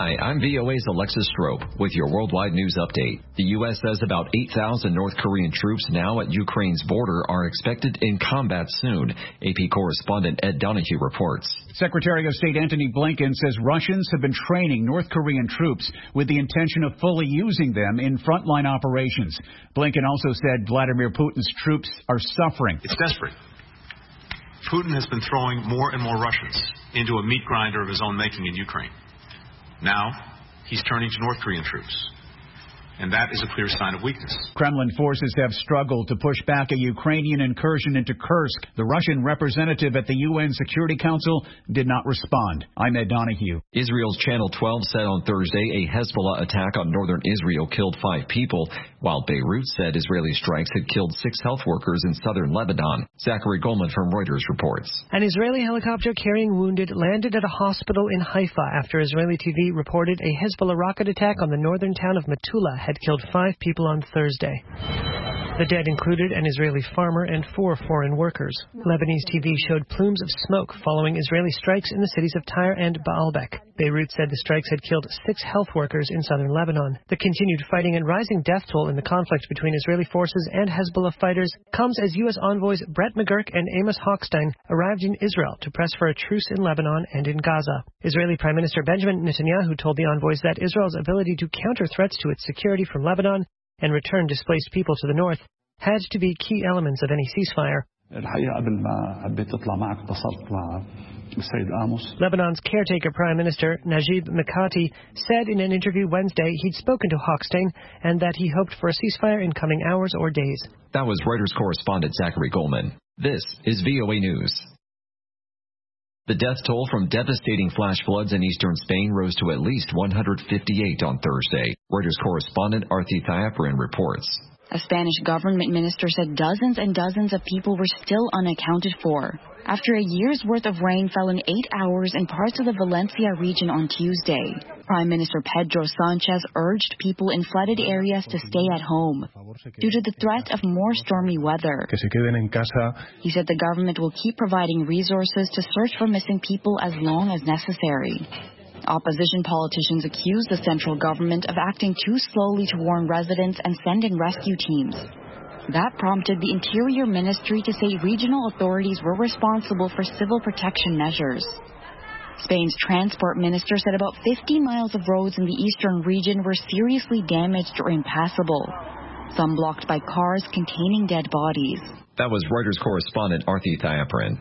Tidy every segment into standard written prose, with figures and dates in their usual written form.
Hi, I'm VOA's Alexis Strope with your worldwide news update. The U.S. says about 8,000 North Korean troops now at Ukraine's border are expected in combat soon. AP correspondent Ed Donahue reports. Secretary of State Antony Blinken says Russians have been training North Korean troops with the intention of fully using them in frontline operations. Blinken also said Vladimir Putin's troops are suffering. It's desperate. Putin has been throwing more and more Russians into a meat grinder of his own making in Ukraine. Now, he's turning to North Korean troops. And that is a clear sign of weakness. Kremlin forces have struggled to push back a Ukrainian incursion into Kursk. The Russian representative at the UN Security Council did not respond. I'm Ed Donahue. Israel's Channel 12 said on Thursday a Hezbollah attack on northern Israel killed 5 people, while Beirut said Israeli strikes had killed 6 health workers in southern Lebanon. Zachary Goldman from Reuters reports. An Israeli helicopter carrying wounded landed at a hospital in Haifa after Israeli TV reported a Hezbollah rocket attack on the northern town of Metula had killed 5 people on Thursday. The dead included an Israeli farmer and 4 foreign workers. Lebanese TV showed plumes of smoke following Israeli strikes in the cities of Tyre and Baalbek. Beirut said the strikes had killed 6 health workers in southern Lebanon. The continued fighting and rising death toll in the conflict between Israeli forces and Hezbollah fighters comes as U.S. envoys Brett McGurk and Amos Hochstein arrived in Israel to press for a truce in Lebanon and in Gaza. Israeli Prime Minister Benjamin Netanyahu told the envoys that Israel's ability to counter threats to its security from Lebanon and return displaced people to the north had to be key elements of any ceasefire. Lebanon's caretaker Prime Minister Najib Mikati said in an interview Wednesday he'd spoken to Hochstein and that he hoped for a ceasefire in coming hours or days. That was Reuters correspondent Zachary Goldman. This is VOA News. The death toll from devastating flash floods in eastern Spain rose to at least 158 on Thursday. Reuters correspondent Arthi Thayaparan reports. A Spanish government minister said dozens and dozens of people were still unaccounted for after a year's worth of rain fell in 8 hours in parts of the Valencia region on Tuesday. Prime Minister Pedro Sanchez urged people in flooded areas to stay at home due to the threat of more stormy weather. He said the government will keep providing resources to search for missing people as long as necessary. Opposition politicians accuse the central government of acting too slowly to warn residents and send in rescue teams. That prompted the Interior Ministry to say regional authorities were responsible for civil protection measures. Spain's transport minister said about 50 miles of roads in the eastern region were seriously damaged or impassable, some blocked by cars containing dead bodies. That was Reuters correspondent Arthi Thayaparan.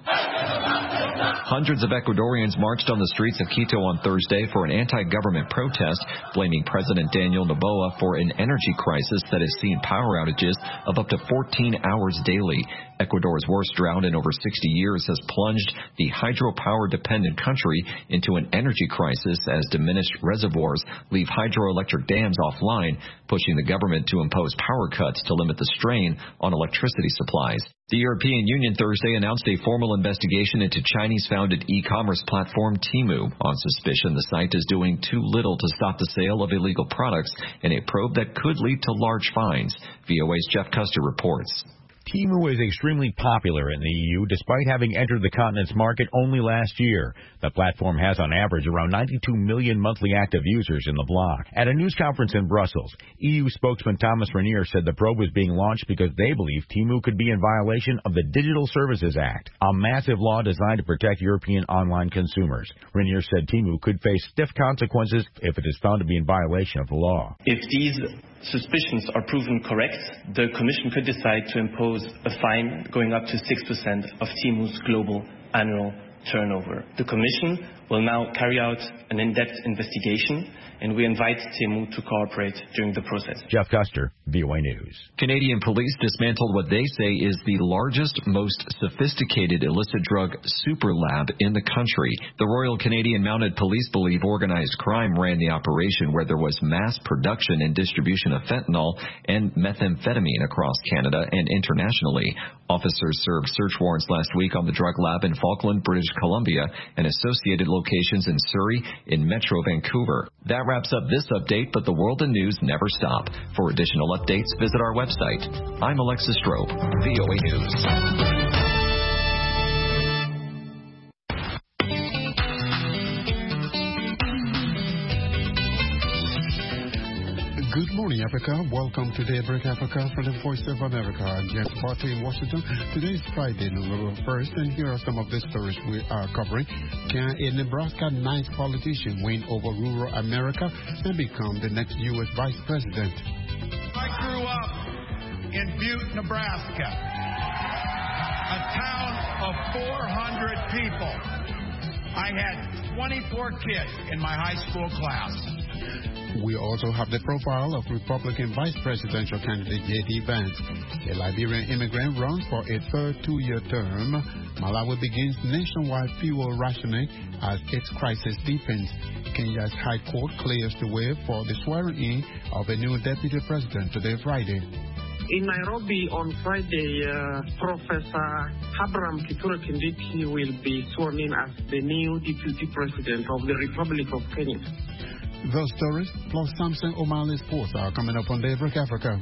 Hundreds of Ecuadorians marched on the streets of Quito on Thursday for an anti-government protest, blaming President Daniel Noboa for an energy crisis that has seen power outages of up to 14 hours daily. Ecuador's worst drought in over 60 years has plunged the hydropower-dependent country into an energy crisis as diminished reservoirs leave hydroelectric dams offline, pushing the government to impose power cuts to limit the strain on electricity supplies. The European Union Thursday announced a formal investigation into Chinese-founded e-commerce platform Temu on suspicion the site is doing too little to stop the sale of illegal products in a probe that could lead to large fines. VOA's Jeff Custer reports. Temu is extremely popular in the EU, despite having entered the continent's market only last year. The platform has on average around 92 million monthly active users in the bloc. At a news conference in Brussels, EU spokesman Thomas Renier said the probe was being launched because they believe Temu could be in violation of the Digital Services Act, a massive law designed to protect European online consumers. Renier said Temu could face stiff consequences if it is found to be in violation of the law. If these suspicions are proven correct, the Commission could decide to impose a fine going up to 6% of Temu's global annual turnover. The Commission will now carry out an in-depth investigation, and we invite Temu to cooperate during the process. Jeff Custer, VOA News. Canadian police dismantled what they say is the largest, most sophisticated illicit drug super lab in the country. The Royal Canadian Mounted Police believe organized crime ran the operation where there was mass production and distribution of fentanyl and methamphetamine across Canada and internationally. Officers served search warrants last week on the drug lab in Falkland, British Columbia, and associated locations in Surrey in Metro Vancouver. That wraps up this update, but the world and news never stop. For additional updates, visit our website. I'm Alexis Strope, VOA News. morning, Africa. Welcome to Daybreak Africa from the Voice of America. I'm James Bartley in Washington. Today is Friday, November 1st, and here are some of the stories we are covering. Can a Nebraska ninth politician win over rural America and become the next U.S. vice president? I grew up in Butte, Nebraska, a town of 400 people. I had 24 kids in my high school class. We also have the profile of Republican Vice Presidential candidate J.D. Vance. A Liberian immigrant runs for a third two-year term. Malawi begins nationwide fuel rationing as its crisis deepens. Kenya's High Court clears the way for the swearing-in of a new deputy president today, Friday. In Nairobi on Friday, Professor Abraham Kithure Kindiki will be sworn in as the new deputy president of the Republic of Kenya. Those stories, plus Samson O'Malley Sports, are coming up on Daybreak Africa.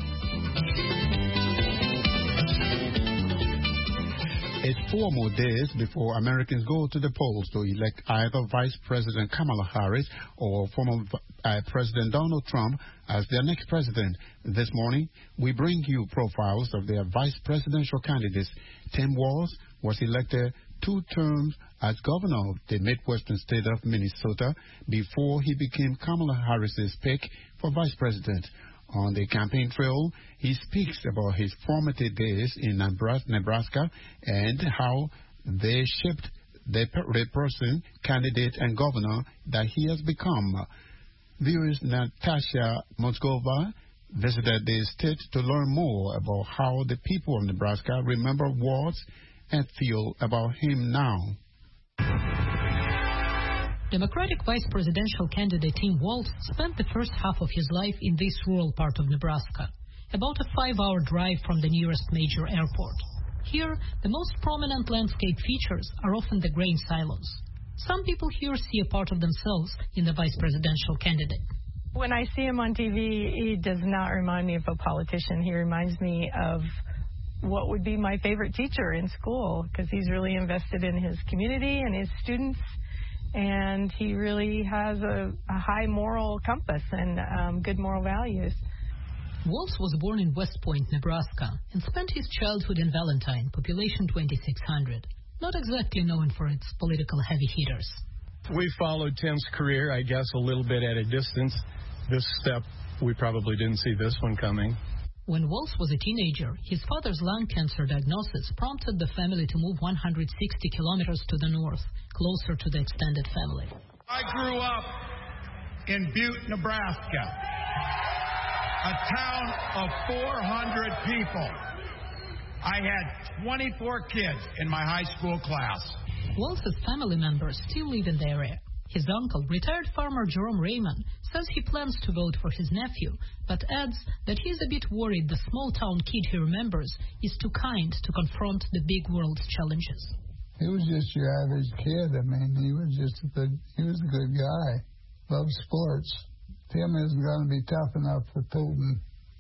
It's 4 more days before Americans go to the polls to elect either Vice President Kamala Harris or former President Donald Trump as their next president. This morning, we bring you profiles of their vice presidential candidates. Tim Walz was elected 2 terms as governor of the Midwestern state of Minnesota before he became Kamala Harris's pick for vice president. On the campaign trail, he speaks about his formative days in Nebraska and how they shaped the person, candidate, and governor that he has become. Viewers Natasha Moskova visited the state to learn more about how the people of Nebraska remember Walz and feel about him now. Democratic vice presidential candidate Tim Walz spent the first half of his life in this rural part of Nebraska, about a 5-hour drive from the nearest major airport. Here, the most prominent landscape features are often the grain silos. Some people here see a part of themselves in the vice presidential candidate. When I see him on TV, he does not remind me of a politician. He reminds me of what would be my favorite teacher in school, because he's really invested in his community and his students. And he really has a high moral compass and good moral values. Walz was born in West Point, Nebraska, and spent his childhood in Valentine, population 2,600. Not exactly known for its political heavy hitters. We followed Tim's career, I guess, a little bit at a distance. This step, we probably didn't see this one coming. When Walz was a teenager, his father's lung cancer diagnosis prompted the family to move 160 kilometers to the north, closer to the extended family. I grew up in Butte, Nebraska, a town of 400 people. I had 24 kids in my high school class. Walz's family members still live in the area. His uncle, retired farmer Jerome Raymond, says he plans to vote for his nephew, but adds that he's a bit worried the small-town kid he remembers is too kind to confront the big world's challenges. He was just your average kid. I mean, he was a good guy. Loved sports. Tim isn't going to be tough enough for Putin.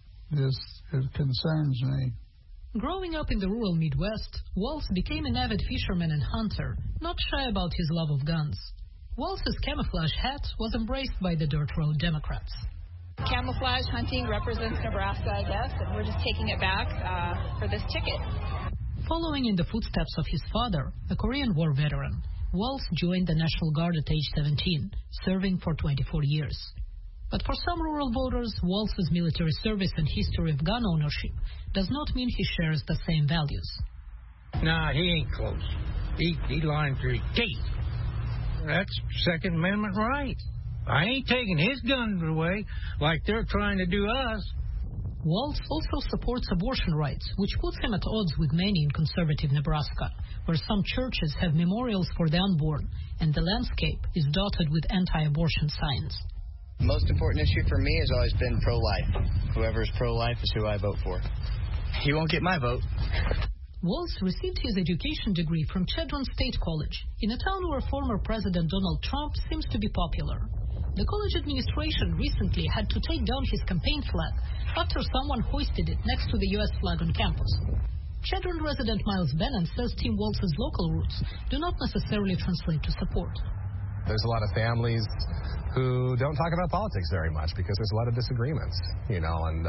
It concerns me. Growing up in the rural Midwest, Walz became an avid fisherman and hunter, not shy about his love of guns. Walz's camouflage hat was embraced by the dirt road Democrats. Camouflage hunting represents Nebraska, I guess, and we're just taking it back for this ticket. Following in the footsteps of his father, a Korean War veteran, Walz joined the National Guard at age 17, serving for 24 years. But for some rural voters, Walz's military service and history of gun ownership does not mean he shares the same values. Nah, he ain't close. He lying through his teeth. That's Second Amendment right. I ain't taking his guns away like they're trying to do us. Walz also supports abortion rights, which puts him at odds with many in conservative Nebraska, where some churches have memorials for the unborn, and the landscape is dotted with anti-abortion signs. The most important issue for me has always been pro-life. Whoever's pro-life is who I vote for. He won't get my vote. Walz received his education degree from Chadron State College, in a town where former President Donald Trump seems to be popular. The college administration recently had to take down his campaign flag after someone hoisted it next to the U.S. flag on campus. Chadron resident Miles Bannon says Tim Walz's local roots do not necessarily translate to support. There's a lot of families who don't talk about politics very much because there's a lot of disagreements, and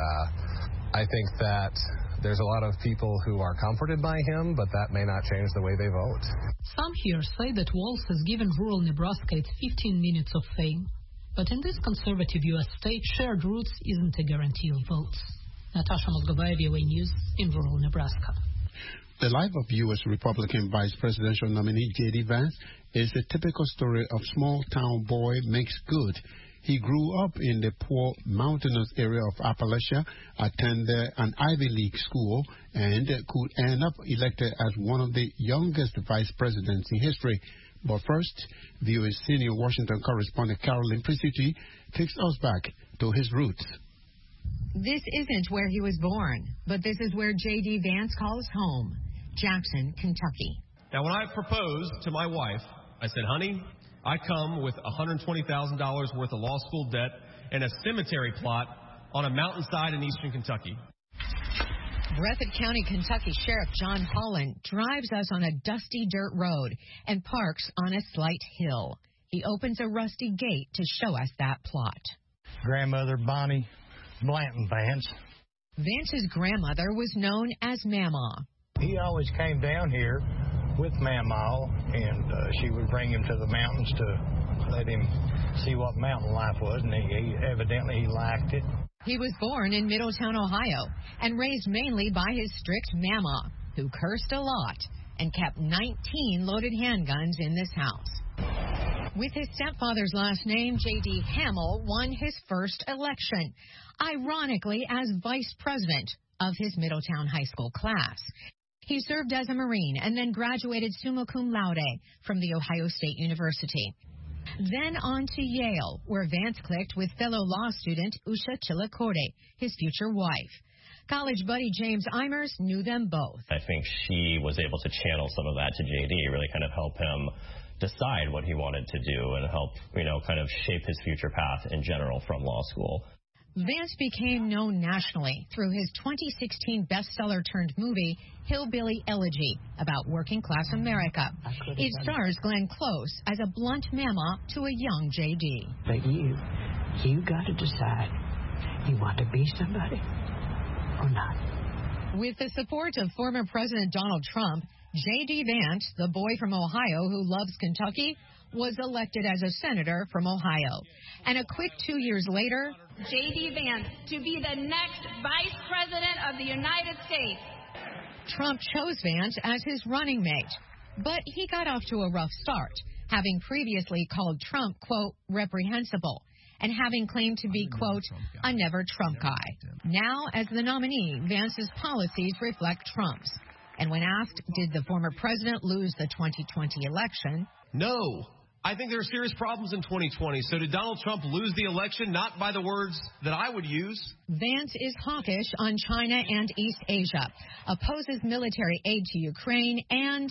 I think that there's a lot of people who are comforted by him, but that may not change the way they vote. Some here say that Walz has given rural Nebraska its 15 minutes of fame. But in this conservative U.S. state, shared roots isn't a guarantee of votes. Natasha Mozgovaya, VOA News, in rural Nebraska. The life of U.S. Republican Vice Presidential nominee J.D. Vance is a typical story of small-town boy makes good. He grew up in the poor mountainous area of Appalachia, attended an Ivy League school, and could end up elected as one of the youngest vice presidents in history. But first, VOA's senior Washington correspondent Carolyn Presutti takes us back to his roots. This isn't where he was born, but this is where J.D. Vance calls home, Jackson, Kentucky. Now, when I proposed to my wife, I said, honey, I come with $120,000 worth of law school debt and a cemetery plot on a mountainside in eastern Kentucky. Breathitt County, Kentucky Sheriff John Holland drives us on a dusty dirt road and parks on a slight hill. He opens a rusty gate to show us that plot. Grandmother Bonnie Blanton Vance. Vance's grandmother was known as Mama. He always came down here with Mama, and she would bring him to the mountains to let him see what mountain life was, and he evidently liked it. He was born in Middletown, Ohio, and raised mainly by his strict Mama, who cursed a lot and kept 19 loaded handguns in this house. With his stepfather's last name, J.D. Hamill won his first election, ironically as vice president of his Middletown high school class. He served as a Marine and then graduated summa cum laude from The Ohio State University. Then on to Yale, where Vance clicked with fellow law student Usha Chillicothe, his future wife. College buddy James Eimers knew them both. I think she was able to channel some of that to J.D., really kind of help him decide what he wanted to do and help, kind of shape his future path in general from law school. Vance became known nationally through his 2016 bestseller-turned-movie, Hillbilly Elegy, about working-class America. It stars Glenn Close as a blunt mama to a young J.D. But you got to decide, you want to be somebody or not. With the support of former President Donald Trump, J.D. Vance, the boy from Ohio who loves Kentucky, was elected as a senator from Ohio. And a quick 2 years later, J.D. Vance to be the next Vice President of the United States. Trump chose Vance as his running mate. But he got off to a rough start, having previously called Trump, quote, reprehensible, and having claimed to be, quote, a never-Trump guy. Now, as the nominee, Vance's policies reflect Trump's. And when asked, did the former president lose the 2020 election? No. I think there are serious problems in 2020. So did Donald Trump lose the election? Not by the words that I would use. Vance is hawkish on China and East Asia, opposes military aid to Ukraine, and...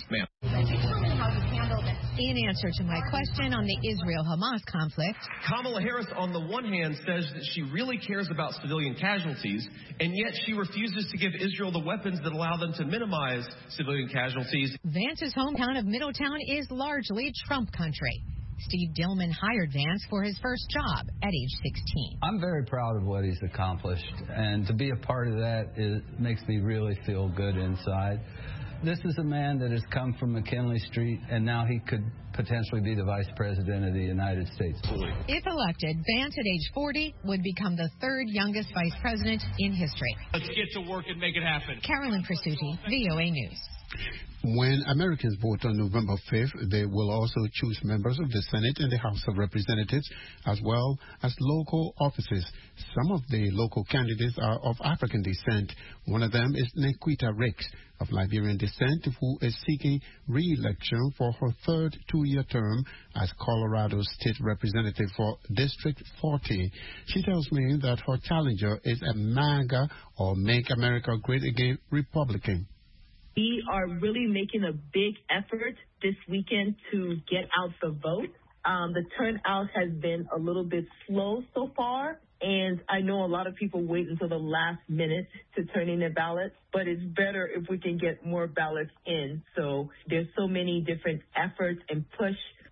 In answer to my question on the Israel-Hamas conflict, Kamala Harris, on the one hand, says that she really cares about civilian casualties, and yet she refuses to give Israel the weapons that allow them to minimize civilian casualties. Vance's hometown of Middletown is largely Trump country. Steve Dillman hired Vance for his first job at age 16. I'm very proud of what he's accomplished, and to be a part of that makes me really feel good inside. This is a man that has come from McKinley Street, and now he could potentially be the vice president of the United States. If elected, Vance at age 40 would become the third youngest vice president in history. Let's get to work and make it happen. Carolyn Presutti, VOA News. When Americans vote on November 5th, they will also choose members of the Senate and the House of Representatives, as well as local offices. Some of the local candidates are of African descent. One of them is Nequita Ricks, of Liberian descent, who is seeking re-election for her third two-year term as Colorado's state representative for District 40. She tells me that her challenger is a MAGA, or Make America Great Again, Republican. We are really making a big effort this weekend to get out the vote. The turnout has been a little bit slow so far, and I know a lot of people wait until the last minute to turn in their ballots, but it's better if we can get more ballots in. So there's so many different efforts and push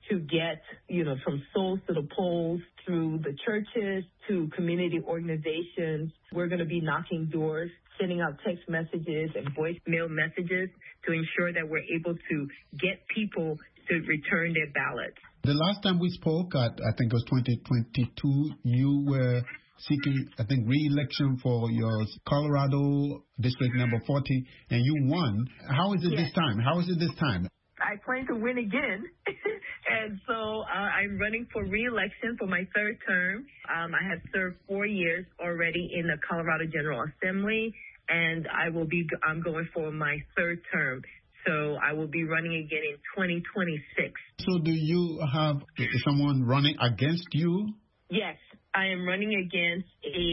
to get, from schools to the polls, through the churches to community organizations. We're going to be knocking doors, sending out text messages and voicemail messages to ensure that we're able to get people to return their ballots. The last time we spoke, I think it was 2022, you were seeking, re-election for your Colorado District number 40, and you won. How is it this time? I plan to win again. And so I'm running for re-election for my third term. I have served 4 years already in the Colorado General Assembly, and I'm going for my third term. So I will be running again in 2026. So do you have someone running against you? Yes, I am running against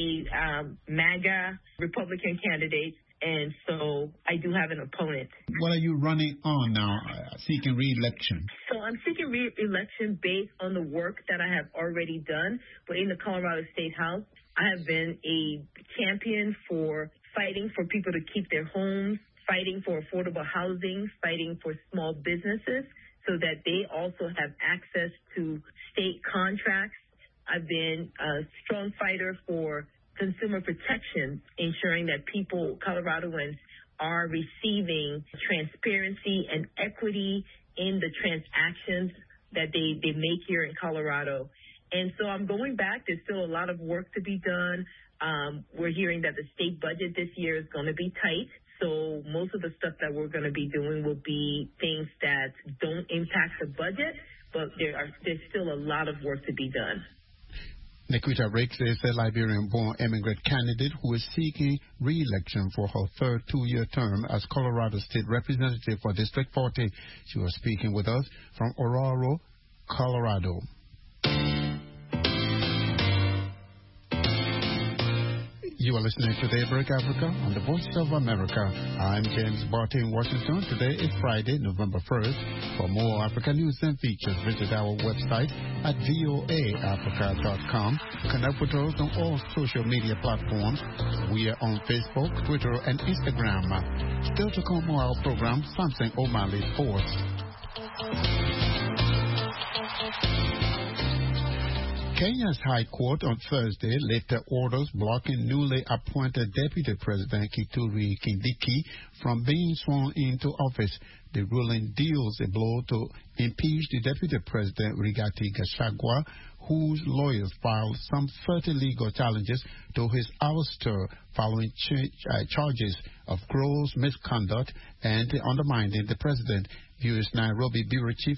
a MAGA Republican candidate. And so I do have an opponent. What are you running on now, seeking re-election? So I'm seeking re-election based on the work that I have already done. But in the Colorado State House, I have been a champion for fighting for people to keep their homes, fighting for affordable housing, fighting for small businesses so that they also have access to state contracts. I've been a strong fighter for consumer protection, ensuring that Coloradoans, are receiving transparency and equity in the transactions that they make here in Colorado. And so I'm going back. There's still a lot of work to be done. We're hearing that the state budget this year is going to be tight. So most of the stuff that we're going to be doing will be things that don't impact the budget, but there's still a lot of work to be done. Nikita Ricks is a Liberian-born immigrant candidate who is seeking re-election for her third two-year term as Colorado State Representative for District 40. She was speaking with us from Aurora, Colorado. You are listening to Daybreak Africa on the Voice of America. I'm James Barty in Washington. Today is Friday, November 1st. For more African news and features, visit our website at voaafrica.com. Connect with us on all social media platforms. We are on Facebook, Twitter, and Instagram. Still to come on our program, Samson O'Malley Sports. Kenya's High Court on Thursday lifted orders blocking newly appointed Deputy President Kithure Kindiki from being sworn into office. The ruling deals a blow to impeach the Deputy President Rigathi Gachagua, whose lawyers filed some 30 legal challenges to his ouster following charges of gross misconduct and undermining the president. U.S. Nairobi Bureau Chief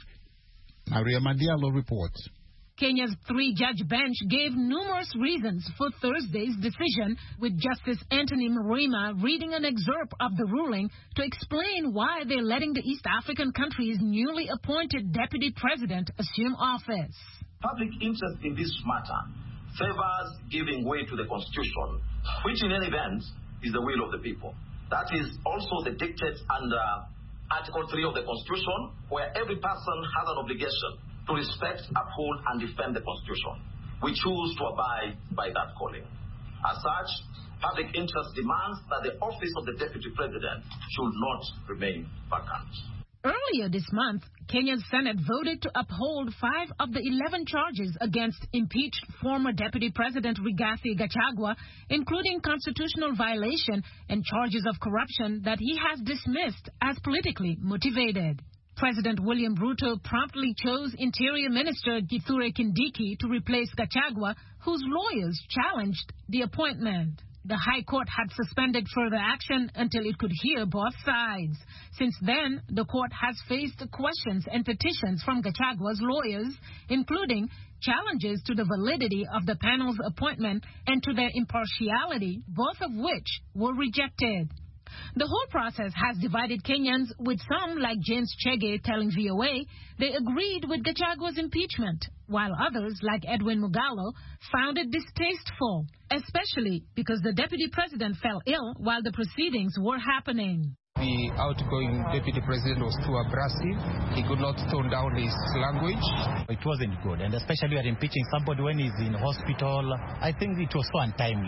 Maria Madiallo reports. Kenya's three-judge bench gave numerous reasons for Thursday's decision, with Justice Anthony Mrima reading an excerpt of the ruling to explain why they're letting the East African country's newly appointed deputy president assume office. Public interest in this matter favors giving way to the Constitution, which in any event is the will of the people. That is also the dictate under Article 3 of the Constitution, where every person has an obligation to respect, uphold, and defend the Constitution. We choose to abide by that calling. As such, public interest demands that the office of the Deputy President should not remain vacant. Earlier this month, Kenya's Senate voted to uphold 5 of the 11 charges against impeached former Deputy President Rigathi Gachagua, including constitutional violation and charges of corruption that he has dismissed as politically motivated. President William Ruto promptly chose Interior Minister Kithure Kindiki to replace Gachagua, whose lawyers challenged the appointment. The High Court had suspended further action until it could hear both sides. Since then, the court has faced questions and petitions from Gachagua's lawyers, including challenges to the validity of the panel's appointment and to their impartiality, both of which were rejected. The whole process has divided Kenyans, with some, like James Chege, telling VOA they agreed with Gachagua's impeachment, while others, like Edwin Mugalo, found it distasteful, especially because the deputy president fell ill while the proceedings were happening. The outgoing deputy president was too abrasive. He could not tone down his language. It wasn't good, and especially at impeaching somebody when he's in hospital. I think it was so untimely.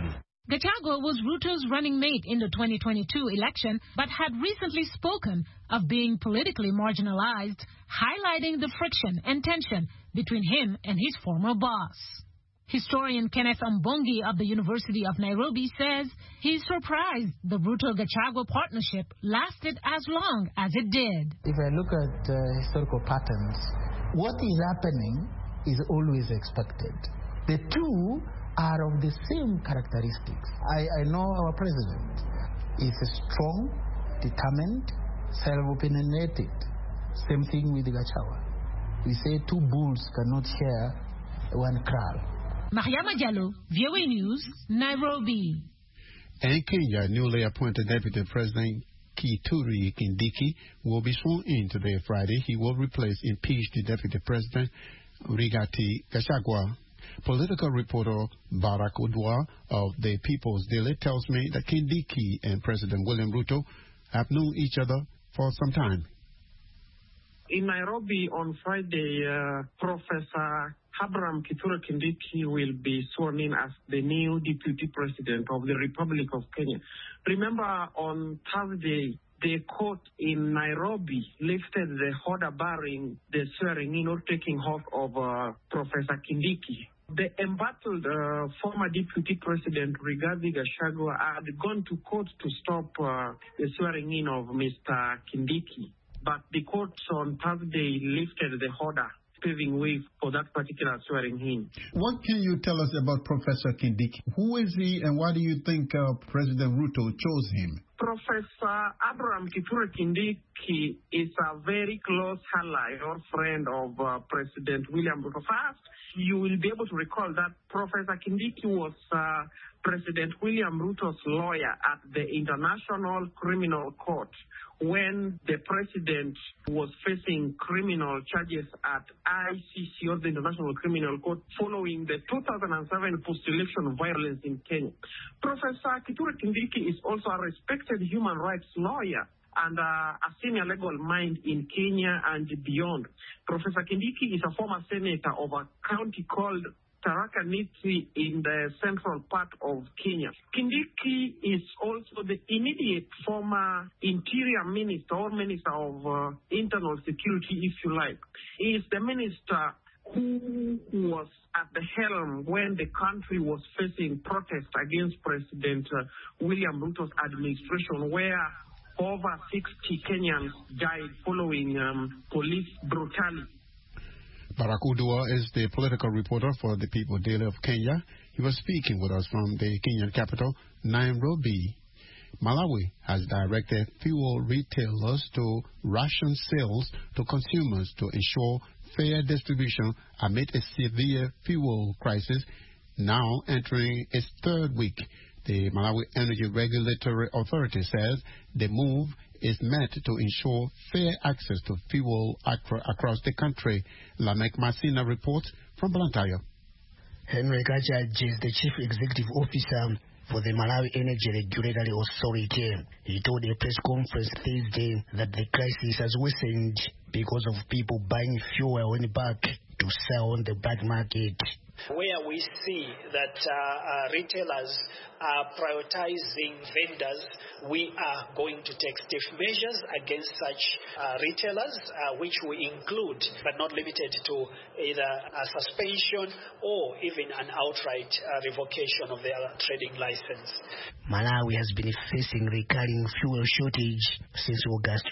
Gachagua was Ruto's running mate in the 2022 election, but had recently spoken of being politically marginalized, highlighting the friction and tension between him and his former boss. Historian Kenneth Ambongi of the University of Nairobi says he's surprised the Ruto-Gachagua partnership lasted as long as it did. If I look at historical patterns, what is happening is always expected. The two are of the same characteristics. I know our president is strong, determined, self-opinionated. Same thing with Gachagua. We say two bulls cannot share one kraal. Mariama Diallo, VOA News, Nairobi. In Kenya, newly appointed Deputy President Kithure Kindiki will be sworn in today, Friday. He will replace impeached Deputy President Rigathi Gachagua. Political reporter Barack Odua of the People's Daily tells me that Kindiki and President William Ruto have known each other for some time. In Nairobi on Friday, Professor Abraham Kithure Kindiki will be sworn in as the new Deputy President of the Republic of Kenya. Remember, on Thursday, the court in Nairobi lifted the order barring the swearing in or taking oath of Professor Kindiki. The embattled former Deputy President Rigathi Gachagua had gone to court to stop the swearing in of Mr. Kindiki. But the court on Thursday lifted the order, paving way for that particular swearing in. What can you tell us about Professor Kindiki? Who is he and why do you think President Ruto chose him? Professor Abraham Kithure Kindiki is a very close ally or friend of President William Ruto. First, you will be able to recall that Professor Kindiki was President William Ruto's lawyer at the International Criminal Court when the president was facing criminal charges at ICC, or the International Criminal Court, following the 2007 post-election violence in Kenya. Professor Kithure Kindiki is also a respected human rights lawyer and a senior legal mind in Kenya and beyond. Professor Kindiki is a former senator of a county called Tharaka Nithi in the central part of Kenya. Kindiki is also the immediate former interior minister or minister of internal security, if you like. He is the minister who was at the helm when the country was facing protests against President William Ruto's administration, where over 60 Kenyans died following police brutality. Barack Odua is the political reporter for the People Daily of Kenya. He was speaking with us from the Kenyan capital, Nairobi. Malawi has directed fuel retailers to ration sales to consumers to ensure fair distribution amid a severe fuel crisis now entering its third week. The Malawi Energy Regulatory Authority says the move is meant to ensure fair access to fuel across the country. Lamek Masina reports from Blantyre. Henry Kachaji is the Chief Executive Officer for the Malawi Energy Regulatory Authority. He told a press conference Thursday that the crisis has worsened because of people buying fuel in bulk to sell on the black market. Where we see that retailers are prioritizing vendors, we are going to take stiff measures against such retailers, which we include, but not limited to, either a suspension or even an outright revocation of their trading license. Malawi has been facing recurring fuel shortage since August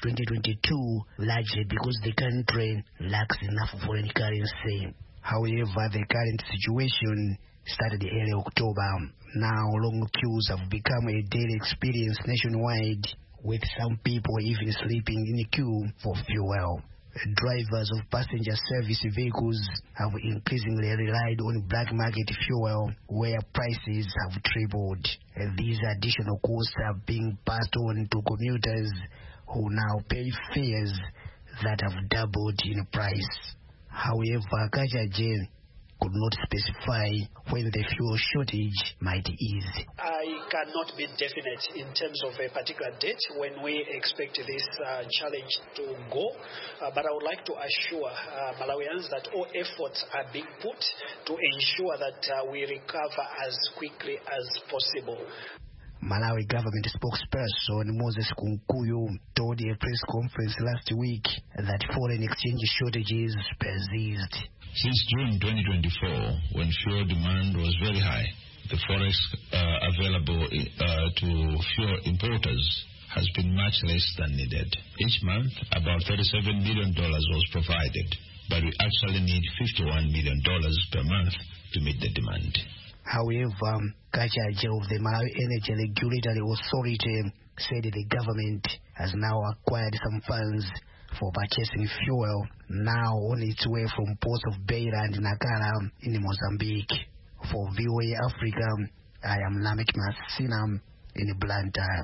2022, largely because the country lacks enough foreign currency. However, the current situation started early October. Now, long queues have become a daily experience nationwide, with some people even sleeping in the queue for fuel. Drivers of passenger service vehicles have increasingly relied on black market fuel, where prices have tripled. And these additional costs are being passed on to commuters who now pay fares that have doubled in price. However, Kachaji could not specify when the fuel shortage might ease. I cannot be definite in terms of a particular date when we expect this challenge to go, but I would like to assure Malawians that all efforts are being put to ensure that we recover as quickly as possible. Malawi government spokesperson Moses Kunkuyu told a press conference last week that foreign exchange shortages persist. Since June 2024, when fuel demand was very high, the forex available to fuel importers has been much less than needed. Each month, about $37 million was provided, but we actually need $51 million per month to meet the demand. However, Kachaja of the Malawi Energy Regulatory Authority said the government has now acquired some funds for purchasing fuel, now on its way from ports of Beira and Nakala in Mozambique. For VOA Africa, I am Lamek Masina in Blantyre.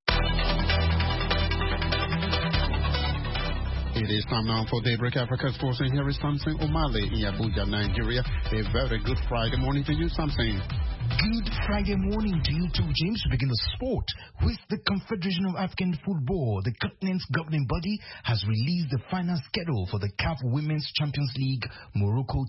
It is time now for Daybreak Africa Sports, and here is Samson Omale in Abuja, Nigeria. A very good Friday morning to you, Samson. Good Friday morning to you too, James. We begin the sport with the Confederation of African Football. The continent's governing body has released the final schedule for the CAF Women's Champions League Morocco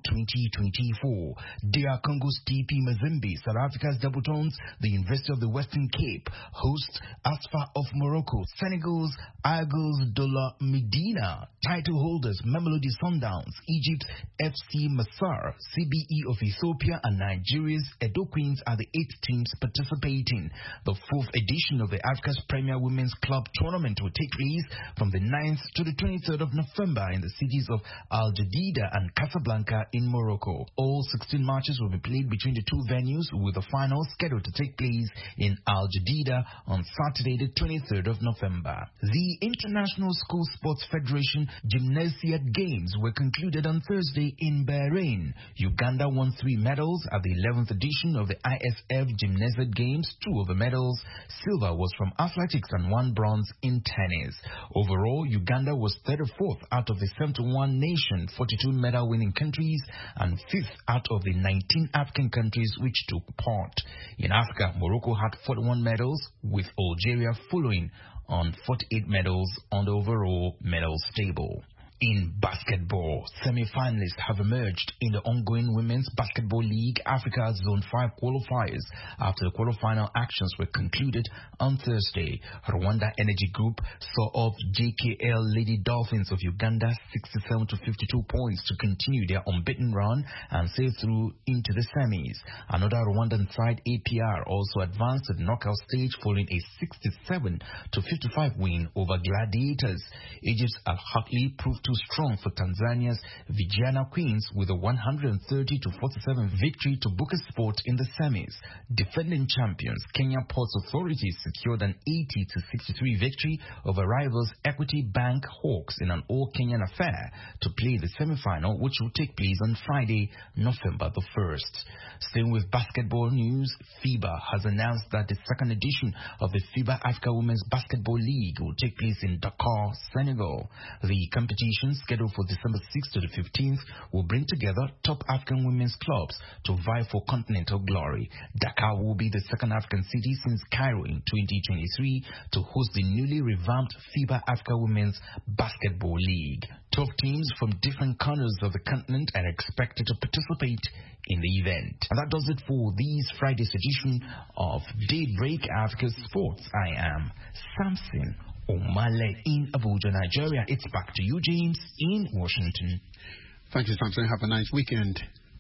2024. DR Congo's TP Mazembe, South Africa's Double-Tones, the University of the Western Cape hosts ASFA of Morocco, Senegal's Aigles de la Medina, title holders Mamelodi Sundowns, Egypt's FC Masar, CBE of Ethiopia, and Nigeria's Edo Queens are the 8 teams participating. The 4th edition of the Africa's Premier Women's Club Tournament will take place from the 9th to the 23rd of November in the cities of Al Jadida and Casablanca in Morocco. All 16 matches will be played between the 2 venues, with the final scheduled to take place in Al Jadida on Saturday the 23rd of November. The International School Sports Federation Gymnasiad Games were concluded on Thursday in Bahrain. Uganda won 3 medals at the 11th edition of the ISF Gymnasiad Games. 2 of the medals, silver, was from athletics and 1 bronze in tennis. Overall, Uganda was 34th out of the 71 nation, 42 medal-winning countries, and 5th out of the 19 African countries which took part. In Africa, Morocco had 41 medals, with Algeria following on 48 medals on the overall medals table. In basketball, semi-finalists have emerged in the ongoing Women's Basketball League Africa Zone 5 qualifiers after the quarterfinal actions were concluded on Thursday. Rwanda Energy Group saw off JKL Lady Dolphins of Uganda 67 to 52 points to continue their unbeaten run and sail through into the semis. Another Rwandan side, APR, also advanced to the knockout stage following a 67 to 55 win over Gladiators. Egypt's Al-Hakli proved too strong for Tanzania's Vijana Queens with a 130 to 47 victory to book a spot in the semis. Defending champions Kenya Ports Authority secured an 80 to 63 victory over rivals Equity Bank Hawks in an all-Kenyan affair to play the semi-final, which will take place on Friday, November the 1st. Staying with basketball news, FIBA has announced that the 2nd edition of the FIBA Africa Women's Basketball League will take place in Dakar, Senegal. The competition, scheduled for December 6th to the 15th, will bring together top African women's clubs to vie for continental glory. Dakar will be the 2nd African city since Cairo in 2023 to host the newly revamped FIBA Africa Women's Basketball League. Top teams from different corners of the continent are expected to participate in the event. And that does it for this Friday's edition of Daybreak Africa Sports. I am Samson Omale in Abuja, Nigeria. It's back to you, James, in Washington. Thank you, Samson. Have a nice weekend.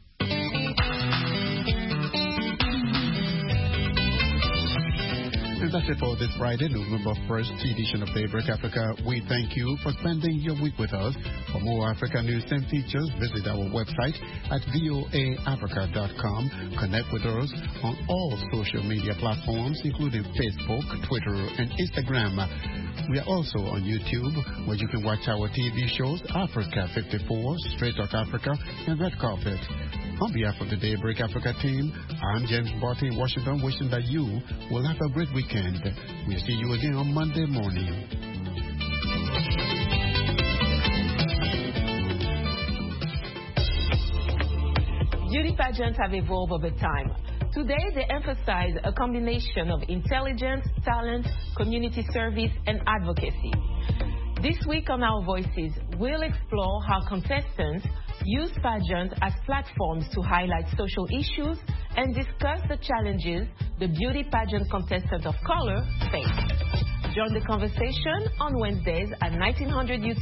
And that's it for this Friday, November 1st edition of Daybreak Africa. We thank you for spending your week with us. For more Africa news and features, visit our website at voaafrica.com. Connect with us on all social media platforms, including Facebook, Twitter, and Instagram. We are also on YouTube, where you can watch our TV shows, Africa 54, Straight Talk Africa, and Red Carpet. On behalf of the Daybreak Africa team, I'm James Barty in Washington, wishing that you will have a great weekend. We'll see you again on Monday morning. beauty pageants have evolved over time. Today, they emphasize a combination of intelligence, talent, community service, and advocacy. This week on Our Voices, we'll explore how contestants use pageants as platforms to highlight social issues and discuss the challenges the beauty pageant contestants of color face. Join the conversation on Wednesdays at 1900 UTC.